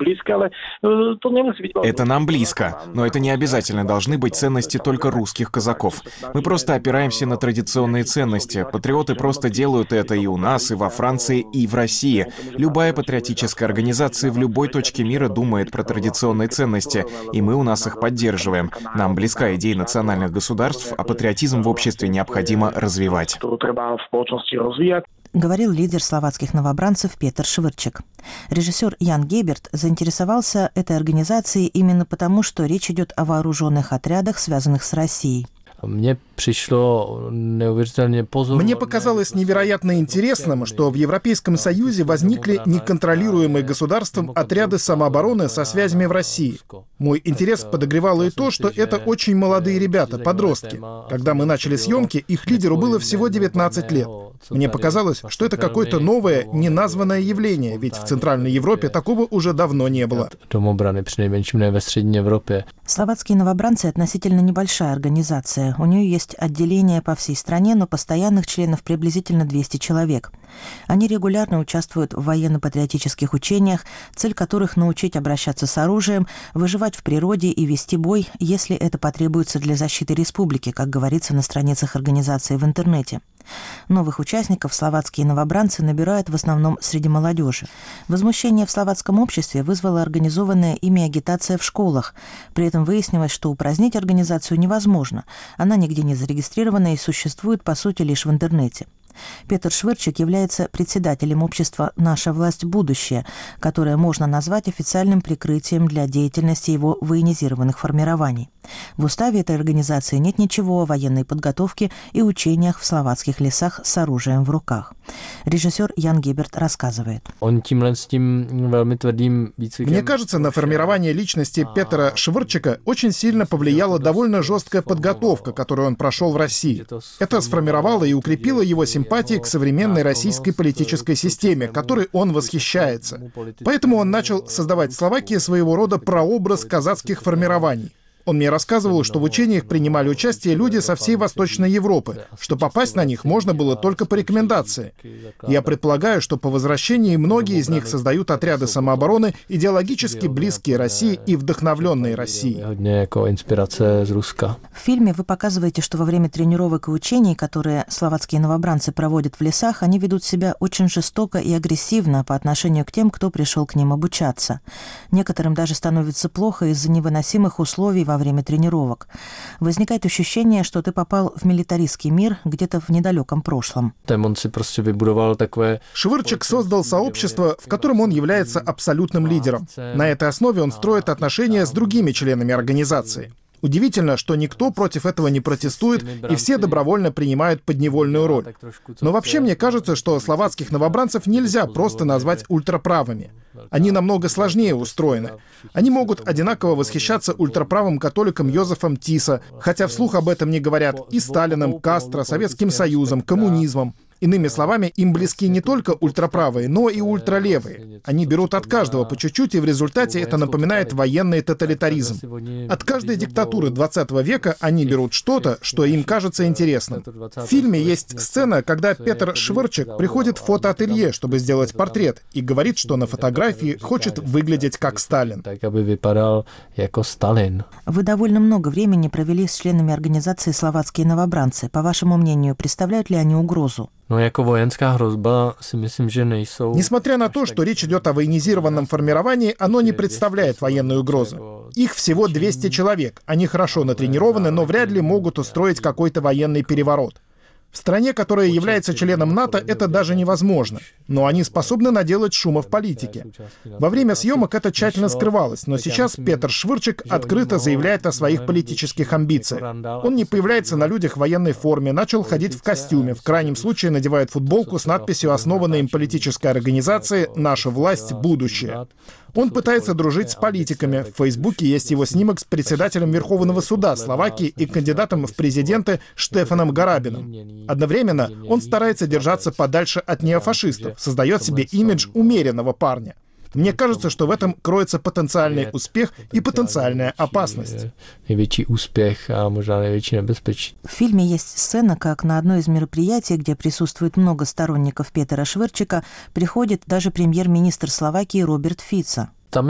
нам близко, но это не обязательно должны быть ценности только русских казаков. Мы просто опираемся на традиционные ценности. Патриоты просто делают это и у нас, и во Франции, и в России. Любая патриотическая организация в любой точке мира думает про традиционные ценности, и мы у нас их поддерживаем. Нам близка идея национальных государств, а патриотизм в обществе необходимо развивать. Говорил лидер словацких новобранцев Петр Швырчик. Режиссер Ян Гейберт заинтересовался этой организацией именно потому, что речь идет о вооруженных отрядах, связанных с Россией. Мне пришло Мне показалось невероятно интересным, что в Европейском Союзе возникли неконтролируемые государством отряды самообороны со связями в России. Мой интерес подогревало и то, что это очень молодые ребята, подростки. Когда мы начали съемки, их лидеру было всего девятнадцать лет. Мне показалось, что это какое-то новое, неназванное явление, ведь в Центральной Европе такого уже давно не было. Словацкие новобранцы — относительно небольшая организация. У нее есть отделения по всей стране, но постоянных членов приблизительно двести человек. Они регулярно участвуют в военно-патриотических учениях, цель которых — научить обращаться с оружием, выживать в природе и вести бой, если это потребуется для защиты республики, как говорится на страницах организации в интернете. Новых участников словацкие новобранцы набирают в основном среди молодежи. Возмущение в словацком обществе вызвала организованная ими агитация в школах. При этом выяснилось, что упразднить организацию невозможно. Она нигде не зарегистрирована и существует, по сути, лишь в интернете. Петр Швырчик является председателем общества «Наша власть. Будущее», которое можно назвать официальным прикрытием для деятельности его военизированных формирований. В уставе этой организации нет ничего о военной подготовке и учениях в словацких лесах с оружием в руках. Режиссер Ян Геберт рассказывает. Мне кажется, на формирование личности Петра Швырчика очень сильно повлияла довольно жесткая подготовка, которую он прошел в России. Это сформировало и укрепило его симпатии к современной российской политической системе, которой он восхищается. Поэтому он начал создавать в Словакии своего рода прообраз казацких формирований. Он мне рассказывал, что в учениях принимали участие люди со всей Восточной Европы, что попасть на них можно было только по рекомендации. Я предполагаю, что по возвращении многие из них создают отряды самообороны, идеологически близкие России и вдохновленные Россией. В фильме вы показываете, что во время тренировок и учений, которые словацкие новобранцы проводят в лесах, они ведут себя очень жестоко и агрессивно по отношению к тем, кто пришел к ним обучаться. Некоторым даже становится плохо из-за невыносимых условий во время тренировок. Возникает ощущение, что ты попал в милитаристский мир где-то в недалеком прошлом. Швырчик создал сообщество, в котором он является абсолютным лидером. На этой основе он строит отношения с другими членами организации. Удивительно, что никто против этого не протестует, и все добровольно принимают подневольную роль. Но вообще мне кажется, что словацких новобранцев нельзя просто назвать ультраправыми. Они намного сложнее устроены. Они могут одинаково восхищаться ультраправым католиком Йозефом Тиса, хотя вслух об этом не говорят, и Сталиным, Кастро, Советским Союзом, коммунизмом. Иными словами, им близки не только ультраправые, но и ультралевые. Они берут от каждого по чуть-чуть, и в результате это напоминает военный тоталитаризм. От каждой диктатуры двадцатого века они берут что-то, что им кажется интересным. В фильме есть сцена, когда Петр Швырчик приходит в фотоателье, чтобы сделать портрет, и говорит, что на фотографии хочет выглядеть как Сталин. Вы довольно много времени провели с членами организации «Словацкие новобранцы». По вашему мнению, представляют ли они угрозу? Несмотря на то, что речь идет о военизированном формировании, оно не представляет военную угрозу. Их всего двести человек. Они хорошо натренированы, но вряд ли могут устроить какой-то военный переворот. В стране, которая является членом НАТО, это даже невозможно. Но они способны наделать шума в политике. Во время съемок это тщательно скрывалось, но сейчас Петр Швырчик открыто заявляет о своих политических амбициях. Он не появляется на людях в военной форме, начал ходить в костюме, в крайнем случае надевает футболку с надписью основанной им политической организации «Наша власть. Будущее». Он пытается дружить с политиками. В Фейсбуке есть его снимок с председателем Верховного суда Словакии и кандидатом в президенты Штефаном Гарабиным. Одновременно он старается держаться подальше от неофашистов, создает себе имидж умеренного парня. Мне кажется, что в этом кроется потенциальный успех и потенциальная опасность. В фильме есть сцена, как на одно из мероприятий, где присутствует много сторонников Петра Швырчика, приходит даже премьер-министр Словакии Роберт Фицо.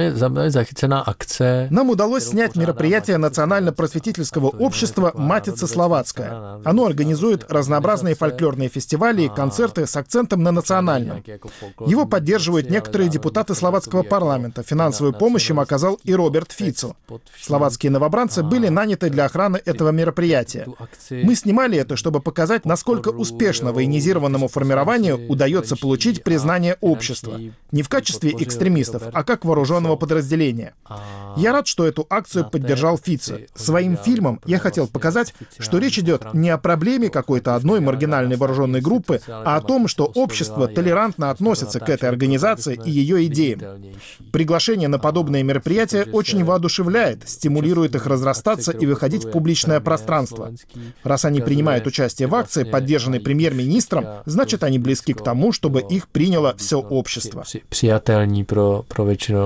Нам удалось снять мероприятие национально-просветительского общества «Матица Словацкая». Оно организует разнообразные фольклорные фестивали и концерты с акцентом на национальном. Его поддерживают некоторые депутаты словацкого парламента. Финансовую помощь им оказал и Роберт Фицо. Словацкие новобранцы были наняты для охраны этого мероприятия. Мы снимали это, чтобы показать, насколько успешно военизированному формированию удается получить признание общества. Не в качестве экстремистов, а как вооруженных подразделения. Я рад, что эту акцию поддержал Фицо. Своим фильмом я хотел показать, что речь идет не о проблеме какой-то одной маргинальной вооруженной группы, а о том, что общество толерантно относится к этой организации и ее идеям. Приглашение на подобные мероприятия очень воодушевляет, стимулирует их разрастаться и выходить в публичное пространство. Раз они принимают участие в акции, поддержанной премьер-министром, значит, они близки к тому, чтобы их приняло все общество.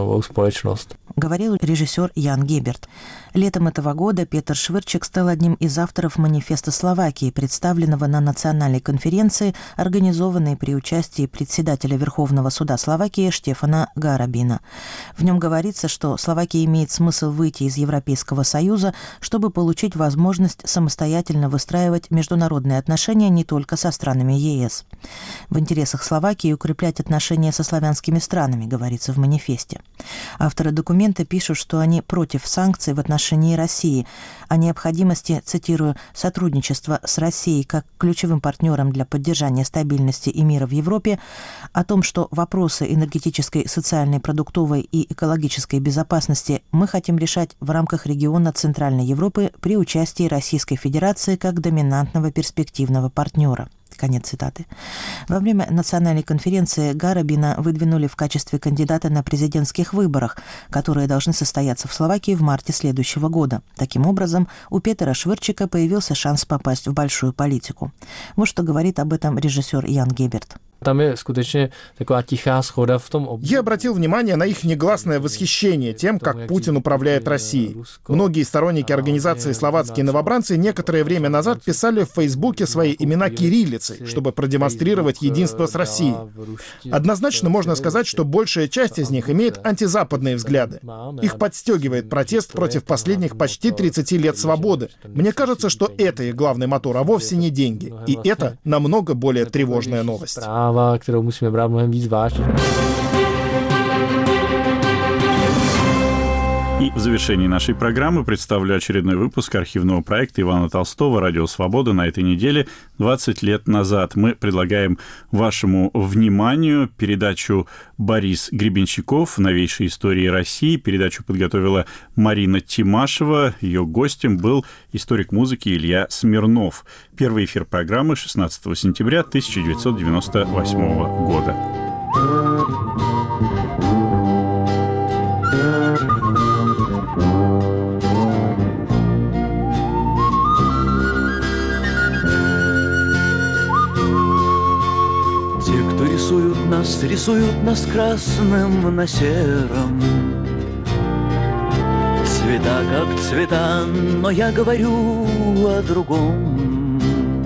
novou společnost. Говорил режиссер Ян Геберт. Летом этого года Петр Швырчик стал одним из авторов манифеста Словакии, представленного на национальной конференции, организованной при участии председателя Верховного суда Словакии Štefana Garabina. В нем говорится, что Словакия имеет смысл выйти из Европейского Союза, чтобы получить возможность самостоятельно выстраивать международные отношения не только со странами Е С. В интересах Словакии укреплять отношения со славянскими странами, говорится в манифесте. Авторы документа пишут, что они против санкций в отношении России, о необходимости, цитирую, сотрудничества с Россией как ключевым партнером для поддержания стабильности и мира в Европе, о том, что вопросы энергетической, социальной, продуктовой и экологической безопасности мы хотим решать в рамках региона Центральной Европы при участии Российской Федерации как доминантного перспективного партнера. Конец цитаты. Во время национальной конференции Гарабина выдвинули в качестве кандидата на президентских выборах, которые должны состояться в Словакии в марте следующего года. Таким образом, у Петра Швырчика появился шанс попасть в большую политику. Вот что говорит об этом режиссер Ян Геберт. Там je skutečně taková tichá schoda v tom období. Я обратил внимание на их негласное восхищение тем, как Путин управляет Россией. Многие сторонники организации «Словацкие новобранцы» некоторое время назад писали в Фейсбуке свои имена кириллицей, чтобы продемонстрировать единство с Россией. Однозначно можно сказать, что большая часть из них имеет антизападные взгляды. Их подстегивает протест против последних почти тридцати лет свободы. Мне кажется, что это их главный мотор, а вовсе не деньги. И это намного более тревожная новость. Kterou musíme brát mnohem víc vážně. И в завершении нашей программы представлю очередной выпуск архивного проекта Ивана Толстого «Радио Свобода» на этой неделе двадцать лет назад. Мы предлагаем вашему вниманию передачу «Борис Гребенщиков. Новейшие истории России». Передачу подготовила Марина Тимашева. Ее гостем был историк музыки Илья Смирнов. Первый эфир программы шестнадцатого сентября тысяча девятьсот девяносто восьмого года. Рисуют нас, рисуют нас красным на сером. Цвета как цвета, но я говорю о другом.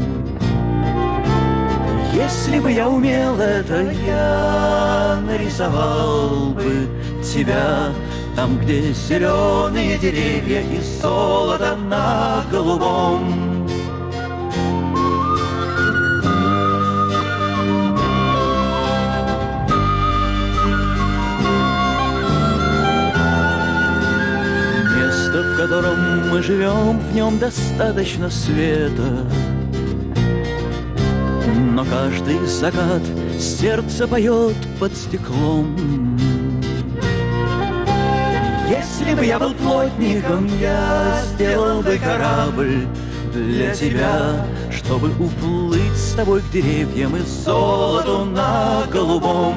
Если бы я умел это, я нарисовал бы тебя там, где зеленые деревья и золото на голубом. В котором мы живем, в нем достаточно света. Но каждый закат сердце поет под стеклом. Если бы я был плотником, я сделал бы корабль для тебя, чтобы уплыть с тобой к деревьям и золоту на голубом.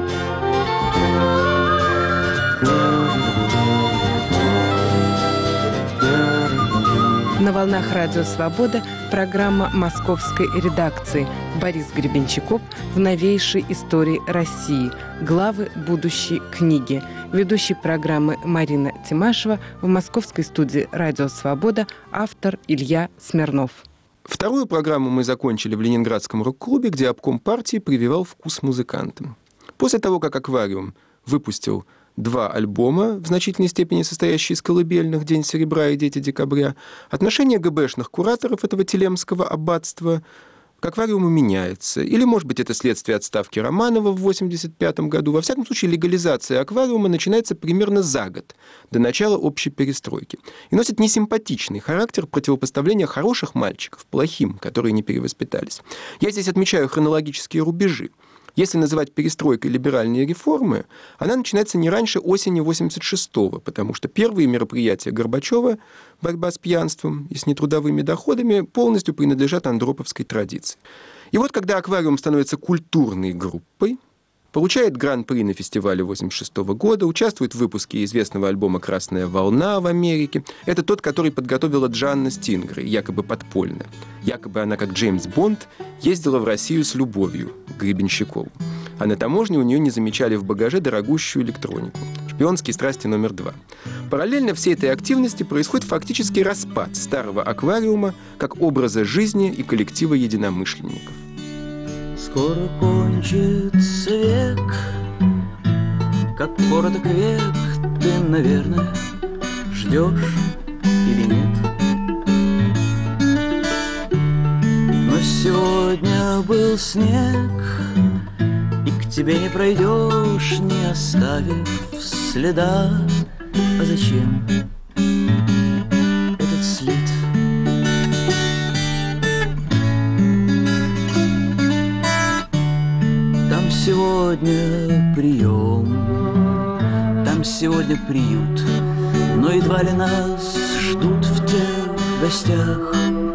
На волнах «Радио Свобода» программа московской редакции. Борис Гребенщиков в новейшей истории России. Главы будущей книги. Ведущий программы Марина Тимашева, в московской студии «Радио Свобода» автор Илья Смирнов. Вторую программу мы закончили в Ленинградском рок-клубе, где обком партии прививал вкус музыкантам. После того, как «Аквариум» выпустил два альбома, в значительной степени состоящие из колыбельных «День серебра» и «Дети декабря», отношение ГБшных кураторов этого Телемского аббатства к «Аквариуму» меняется. Или, может быть, это следствие отставки Романова в восемьдесят пятом году. Во всяком случае, легализация «Аквариума» начинается примерно за год, до начала общей перестройки. И носит несимпатичный характер противопоставления хороших мальчиков плохим, которые не перевоспитались. Я здесь отмечаю хронологические рубежи. Если называть перестройкой либеральные реформы, она начинается не раньше осени восемьдесят шестого, потому что первые мероприятия Горбачева, борьба с пьянством и с нетрудовыми доходами, полностью принадлежат андроповской традиции. И вот когда «Аквариум» становится культурной группой, получает гран-при на фестивале восемьдесят шестого года, участвует в выпуске известного альбома «Красная волна» в Америке. Это тот, который подготовила Джанна Стингрей, якобы подпольно. Якобы она, как Джеймс Бонд, ездила в Россию с любовью к Гребенщикову. А на таможне у нее не замечали в багаже дорогущую электронику. «Шпионские страсти номер два». Параллельно всей этой активности происходит фактически распад старого аквариума как образа жизни и коллектива единомышленников. Скоро кончится век, как короток век, ты, наверное, ждешь или нет. Но сегодня был снег, и к тебе не пройдешь, не оставив следа. А зачем этот след? Там сегодня прием, там сегодня приют, но едва ли нас ждут в тех гостях.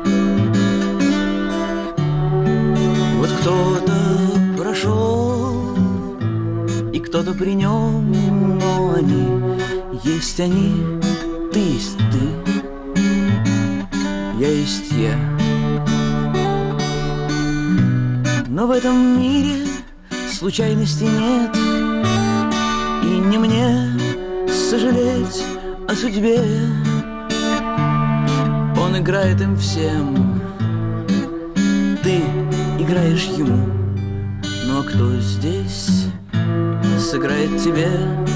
Вот кто-то прошел, и кто-то при нем, но они есть они, ты есть ты, я есть я. Но в этом мире случайностей нет, и не мне сожалеть о судьбе. Он играет им всем, ты играешь ему. Но кто здесь сыграет тебе?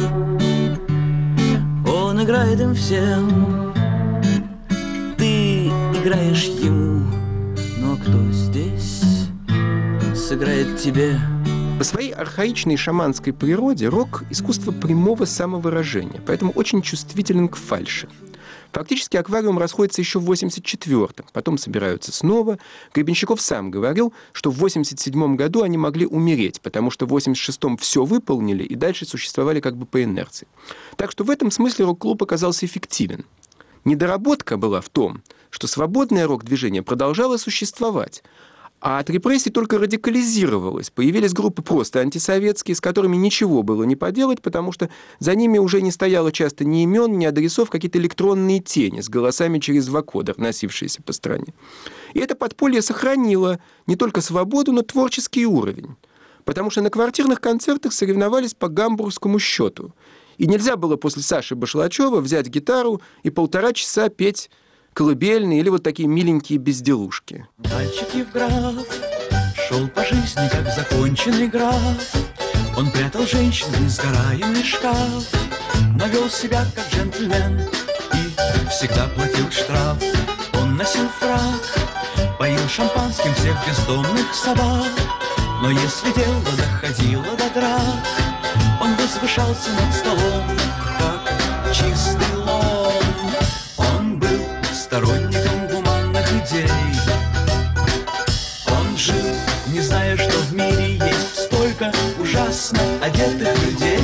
Он играет им всем, ты играешь ему. Но кто здесь сыграет тебе? По своей архаичной шаманской природе рок – искусство прямого самовыражения, поэтому очень чувствителен к фальши. Фактически аквариум расходится еще в восемьдесят четвёртом, потом собираются снова. Гребенщиков сам говорил, что в восемьдесят седьмом году они могли умереть, потому что в восемьдесят шестом все выполнили и дальше существовали как бы по инерции. Так что в этом смысле рок-клуб оказался эффективен. Недоработка была в том, что свободное рок-движение продолжало существовать, а от репрессий только радикализировалось. Появились группы просто антисоветские, с которыми ничего было не поделать, потому что за ними уже не стояло часто ни имен, ни адресов, какие-то электронные тени с голосами через вокодер, носившиеся по стране. И это подполье сохранило не только свободу, но творческий уровень. Потому что на квартирных концертах соревновались по гамбургскому счету. И нельзя было после Саши Башлачева взять гитару и полтора часа петь колыбельные или вот такие миленькие безделушки. Мальчик Евграф шел по жизни, как законченный граф. Он прятал женщин в несгораемый шкаф, но вел себя, как джентльмен, и всегда платил штраф. Он носил фрак, поил шампанским всех бездомных собак, но если дело доходило до драк, он возвышался над столом, как чистый лом. Он был сторонником гуманных идей. Он жил, не зная, что в мире есть столько ужасно одетых людей.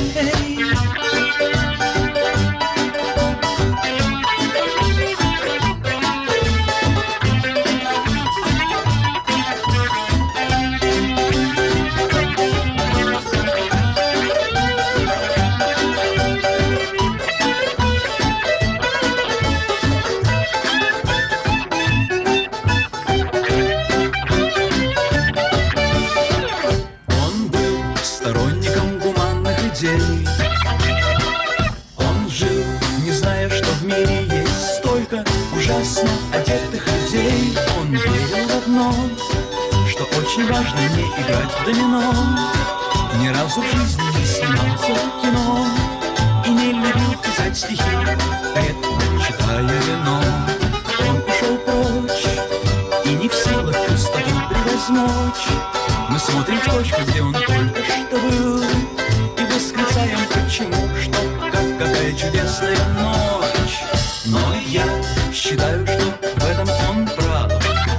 Он жил, не зная, что в мире есть столько ужасно одетых людей. Он верил в одно, что очень важно не играть в домино. Ни разу в жизни не снимался в кино и не любил писать стихи, редко читая вино. Он ушел прочь и не в силах пустоту превозмочь. Мы смотрим в точку, где он только что был, и восклицаем, почему, что, как, какая чудесная ночь. Но я считаю, что в этом он прав.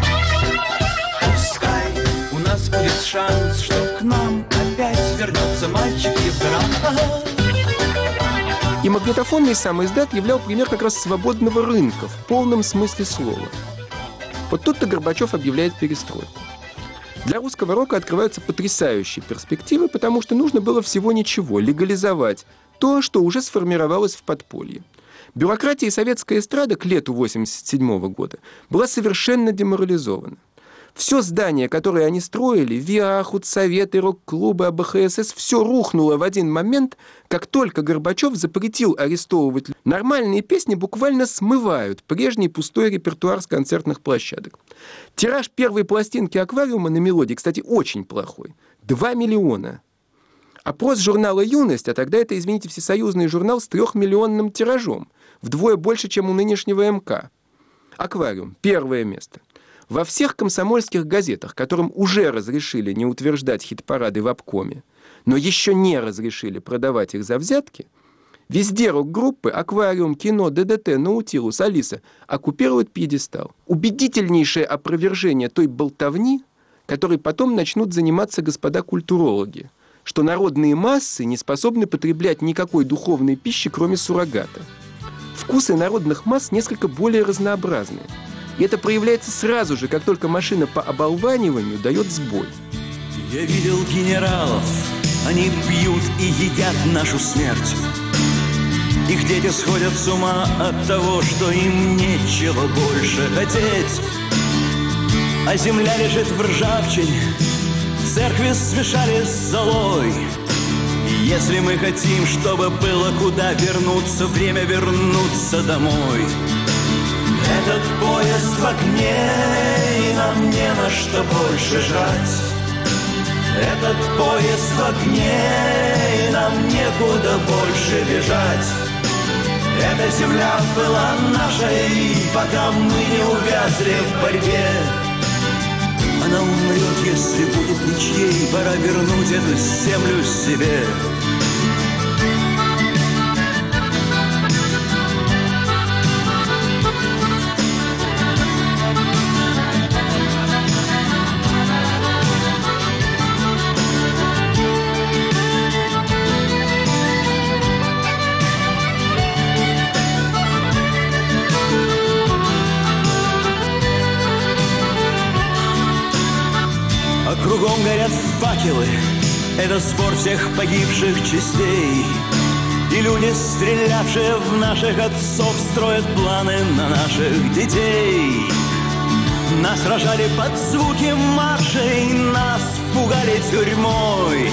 Пускай у нас будет шанс, что к нам опять вернется мальчик Евграф. И магнитофонный самоиздат являл пример как раз свободного рынка в полном смысле слова. Вот тут-то Горбачев объявляет перестройку. Для русского рока открываются потрясающие перспективы, потому что нужно было всего ничего – легализовать то, что уже сформировалось в подполье. Бюрократия и советская эстрада к лету восемьдесят седьмого года была совершенно деморализована. Все здание, которое они строили, ВИА, худсоветы, рок-клубы, АБХСС, все рухнуло в один момент, как только Горбачев запретил арестовывать. Нормальные песни буквально смывают прежний пустой репертуар с концертных площадок. Тираж первой пластинки «Аквариума» на мелодии, кстати, очень плохой. Два миллиона. Опрос журнала «Юность», а тогда это, извините, всесоюзный журнал с трехмиллионным тиражом, вдвое больше, чем у нынешнего эм ка. «Аквариум» — первое место. Во всех комсомольских газетах, которым уже разрешили не утверждать хит-парады в обкоме, но еще не разрешили продавать их за взятки, везде рок-группы «Аквариум», «Кино», ДДТ, «Наутилус», «Алиса» оккупируют пьедестал. Убедительнейшее опровержение той болтовни, которой потом начнут заниматься господа культурологи, что народные массы не способны потреблять никакой духовной пищи, кроме суррогата. Вкусы народных масс несколько более разнообразны. И это проявляется сразу же, как только машина по оболваниванию дает сбой. Я видел генералов, они пьют и едят нашу смерть. Их дети сходят с ума от того, что им нечего больше хотеть. А земля лежит в ржавчине, церкви смешали с золой. И если мы хотим, чтобы было куда вернуться, время вернуться домой. Этот поезд в огне, и нам не на что больше жрать. Этот поезд в огне, и нам некуда больше бежать. Эта земля была нашей, пока мы не увязли в борьбе. Она умрет, если будет ничьей, пора вернуть эту землю себе. Кругом горят факелы, это спор всех погибших частей. И люди, стрелявшие в наших отцов, строят планы на наших детей. Нас рожали под звуки маршей, нас пугали тюрьмой.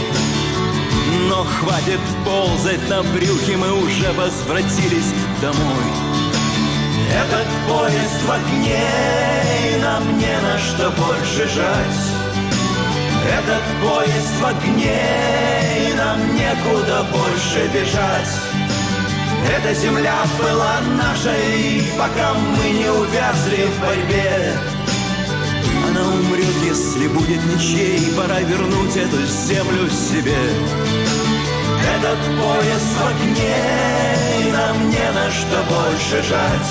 Но хватит ползать на брюхе, мы уже возвратились домой. Этот поезд в огне, и нам не на что больше жать. Этот поезд в огне, и нам некуда больше бежать. Эта земля была нашей, пока мы не увязли в борьбе. Она умрет, если будет ничьей, пора вернуть эту землю себе. Этот поезд в огне, и нам не на что больше жать.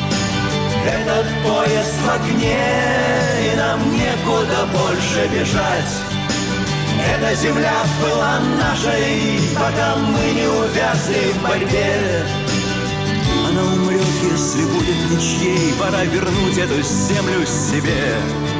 Этот поезд в огне, и нам некуда больше бежать. Эта земля была нашей, пока мы не увязли в борьбе. Она умрет, если будет ничьей, пора вернуть эту землю себе.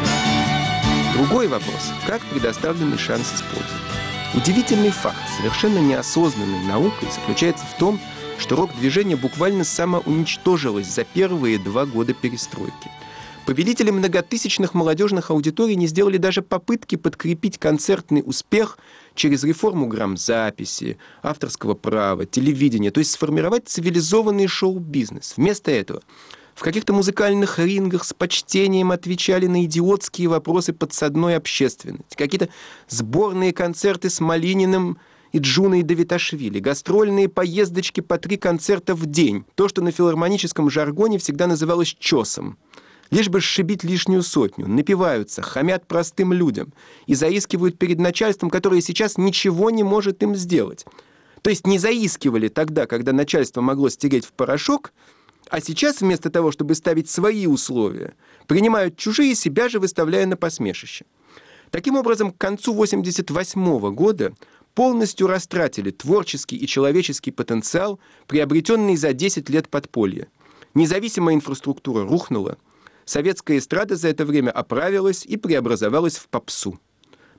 Другой вопрос. Как предоставленный шанс использовать? Удивительный факт, совершенно неосознанной наукой, заключается в том, что рок-движение буквально самоуничтожилось за первые два года перестройки. Победители многотысячных молодежных аудиторий не сделали даже попытки подкрепить концертный успех через реформу грамзаписи, авторского права, телевидения, то есть сформировать цивилизованный шоу-бизнес. Вместо этого в каких-то музыкальных рингах с почтением отвечали на идиотские вопросы подсадной общественности. Какие-то сборные концерты с Малининым и Джуной Давиташвили, гастрольные поездочки по три концерта в день. То, что на филармоническом жаргоне всегда называлось чосом. Лишь бы сшибить лишнюю сотню, напиваются, хамят простым людям и заискивают перед начальством, которое сейчас ничего не может им сделать. То есть не заискивали тогда, когда начальство могло стереть в порошок, а сейчас вместо того, чтобы ставить свои условия, принимают чужие, себя же выставляя на посмешище. Таким образом, к концу восемьдесят восьмого года полностью растратили творческий и человеческий потенциал, приобретенный за десять лет подполья. Независимая инфраструктура рухнула, советская эстрада за это время оправилась и преобразовалась в попсу.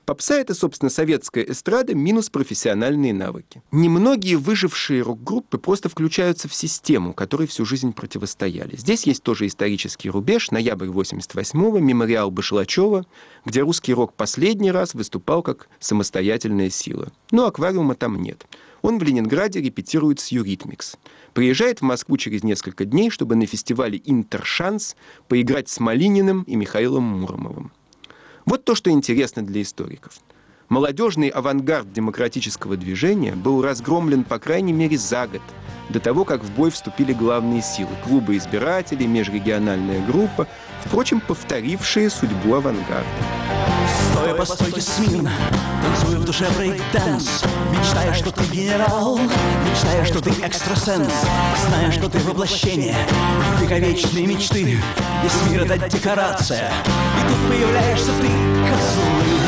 Попса — это, собственно, советская эстрада минус профессиональные навыки. Немногие выжившие рок-группы просто включаются в систему, которой всю жизнь противостояли. Здесь есть тоже исторический рубеж, ноябрь восемьдесят восьмого, мемориал Башлачева, где русский рок последний раз выступал как самостоятельная сила. Но «Аквариума» там нет. Он в Ленинграде репетирует с Юритмикс. Приезжает в Москву через несколько дней, чтобы на фестивале «Интершанс» поиграть с Малининым и Михаилом Муромовым. Вот то, что интересно для историков. Молодежный авангард демократического движения был разгромлен по крайней мере за год до того, как в бой вступили главные силы – клубы избирателей, межрегиональная группа, впрочем, повторившие судьбу авангарда. Стоя по стойке смирно, танцуя в душе брейк-данс, мечтая, что ты генерал, мечтая, что ты экстрасенс, зная, что ты воплощение вековечной мечты, весь мир — это декорация, и тут появляешься ты, козлы.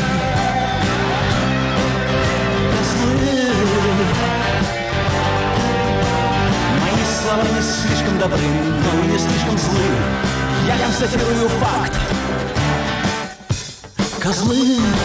Козлы. Мои слова не слишком добры, но и не слишком злы. Я констатирую факт. Козлы.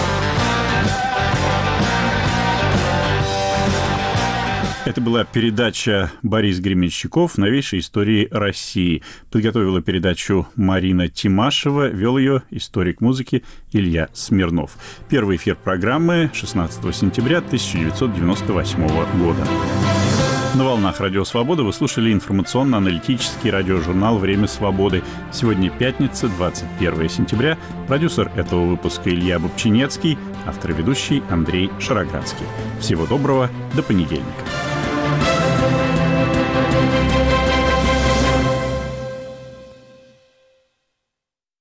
Это была передача «Борис Гребенщиков. Новейшей истории России». Подготовила передачу Марина Тимашева, вел ее историк музыки Илья Смирнов. Первый эфир программы шестнадцатого сентября тысяча девятьсот девяносто восьмого года. На волнах Радио Свобода вы слушали информационно-аналитический радиожурнал «Время свободы». Сегодня пятница, двадцать первого сентября. Продюсер этого выпуска Илья Бобчинецкий, автор и ведущий Андрей Шароградский. Всего доброго, до понедельника.